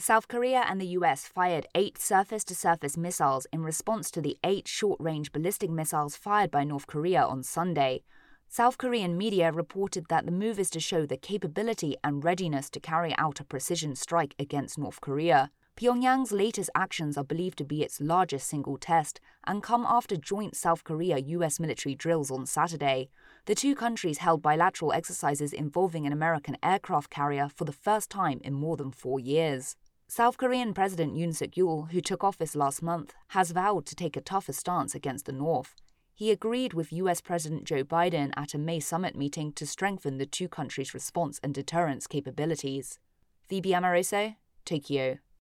South Korea and the US fired 8 surface-to-surface missiles in response to the 8 short-range ballistic missiles fired by North Korea on Sunday. South Korean media reported that the move is to show the capability and readiness to carry out a precision strike against North Korea. Pyongyang's latest actions are believed to be its largest single test and come after joint South Korea-US military drills on Saturday. The two countries held bilateral exercises involving an American aircraft carrier for the first time in more than 4 years. South Korean President Yoon Suk-yeol, who took office last month, has vowed to take a tougher stance against the North. He agreed with US President Joe Biden at a May summit meeting to strengthen the two countries' response and deterrence capabilities. Phoebe Amoroso, Tokyo.